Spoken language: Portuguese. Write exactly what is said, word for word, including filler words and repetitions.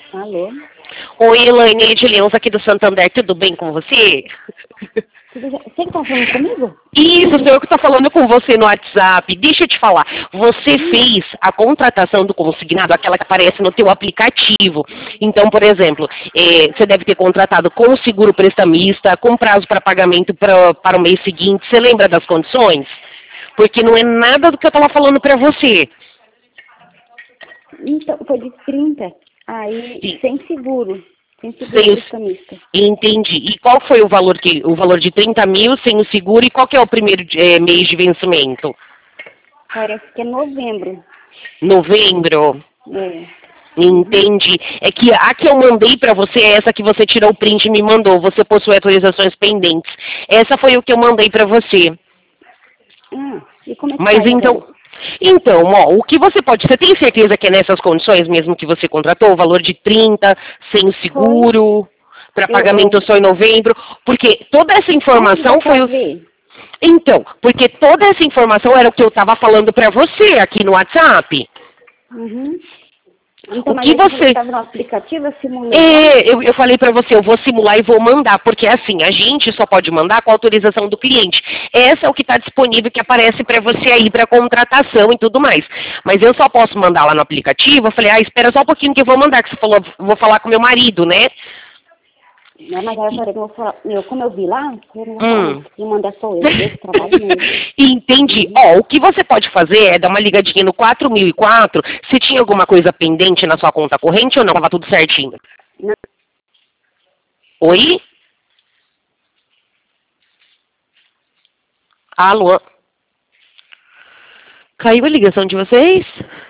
Alô? Oi, Elaine Edileuza aqui do Santander, tudo bem com você? Tudo já- Você que tá falando comigo? Isso, sou eu que estou falando com você no WhatsApp. Deixa eu te falar, você fez a contratação do consignado, aquela que aparece no teu aplicativo. Então, por exemplo, eh, você deve ter contratado com o seguro prestamista, com prazo para pagamento pra, para o mês seguinte. Você lembra das condições? Porque não é nada do que eu estava falando para você. Então, foi de trinta. Aí, Sim. sem seguro. Sem seguro Sem os- prestamista. Entendi. E qual foi o valor que o valor de trinta mil sem o seguro e qual que é o primeiro eh, mês de vencimento? Parece que é novembro. Novembro. É. Entendi. É que a que eu mandei para você é essa que você tirou o print e me mandou. Você possui atualizações pendentes. Essa foi o que eu mandei para você. Ah, e como é que Mas faz então, agora? então, ó, o que você pode, você tem certeza que é nessas condições mesmo que você contratou, o valor de trinta, sem o Foi. seguro, para Eu, pagamento eu, só em novembro? Porque toda essa onde dá informação pra foi o... ver? Então, porque toda essa informação era o que eu estava falando para você aqui no WhatsApp. Uhum. Então, O mas que aí você falou que você... estava no aplicativo, eu simulei lá? É, eu, eu falei para você, eu vou simular e vou mandar, porque assim, a gente só pode mandar com a autorização do cliente. Essa é o que está disponível, que aparece para você aí, para contratação e tudo mais. Mas eu só posso mandar lá no aplicativo. Eu falei, ah, espera só um pouquinho que eu vou mandar, que você falou, vou falar com meu marido, né? Não, mas aí eu falei, não vou falar, eu, como eu vi lá, eu não vou falar Hum. não. Quem manda sou eu, eu que trabalho mesmo. Entendi. Uhum. Ó, o que você pode fazer é dar uma ligadinha no quatro mil e quatro, se tinha alguma coisa pendente na sua conta corrente ou não, estava tudo certinho. Não, Oi? Alô? Caiu a ligação de vocês?